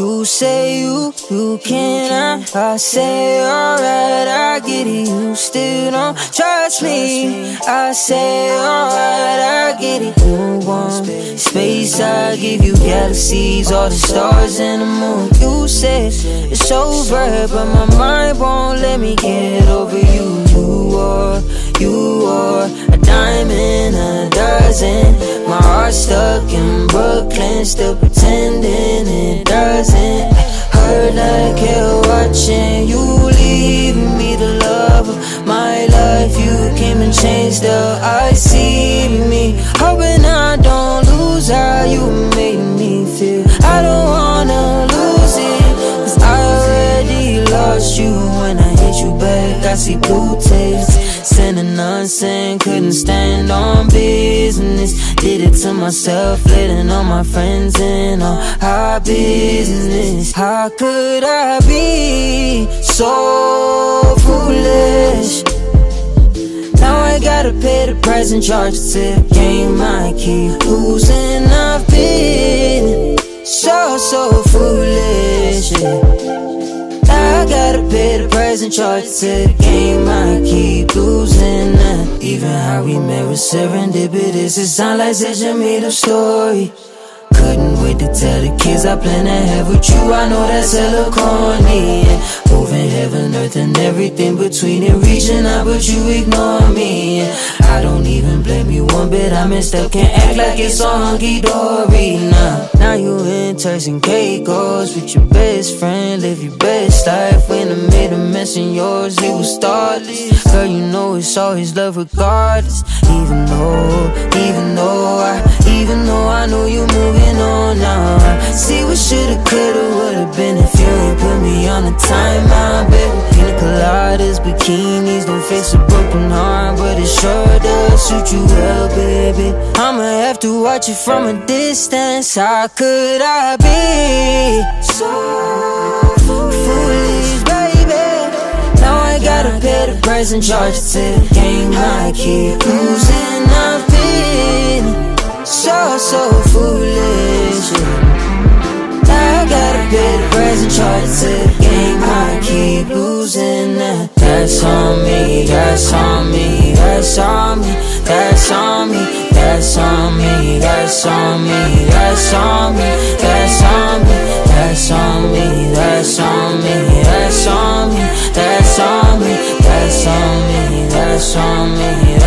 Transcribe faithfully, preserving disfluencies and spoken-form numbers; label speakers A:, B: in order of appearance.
A: You say you, you cannot. I say alright, I get it. You still don't trust me. I say alright, I get it. You want space, I give you galaxies, all the stars and the moon. You said it's over, but my mind won't let me get over you. You are, you are a dime in a dozen. My heart stuck in Brooklyn, still pretending it doesn't hurt like hell watching you leave me. The love of my life, you came and changed the I see me. Hoping I don't lose how you made me feel. I don't wanna lose it, cause I already lost you. When I hit you back, I see blue taste. Sending nonsense, couldn't stand on business. Did it to myself, letting all my friends in on our business. How could I be so foolish? Now I gotta pay the price and charge the game I keep losing. I've been so, so foolish, yeah. I gotta pay the price and charge to the game I keep losing. uh, Even how we met was serendipitous. It sound like such a made up story. Couldn't wait to tell the kids I plan to have with you. I know that's hella corny, yeah. Moving heaven, earth and everything between it, reaching out but you ignore me, yeah. I don't even blame you one bit, I messed up, can't act like it's all hunky-dory. Nah, now you in Turks and Caicos with your best friend. Live your best life. When I made a mess in yours, it was thoughtless. Girl, you know it's always love regardless. Even though, even though I, even though I know you moving on now. I see what shoulda, coulda, woulda been if you ain't put me on the timeline, baby. Pina coladas, bikinis don't fix a broken heart, but it sure does suit you well, baby. I'ma have to watch it from a distance. How could I be so foolish, baby? Now I gotta pay the price and charge it to the game I keep losing. I've been so, so foolish, yeah. I gotta pay the price and charge it to the game I keep losing. uh, That's on me, that's on me, that's on me, that's on me, that's on me, that's on me, that's on me, that's on me, that's on me, that's on me, that's on me, that's on me, that's on me, that's on me.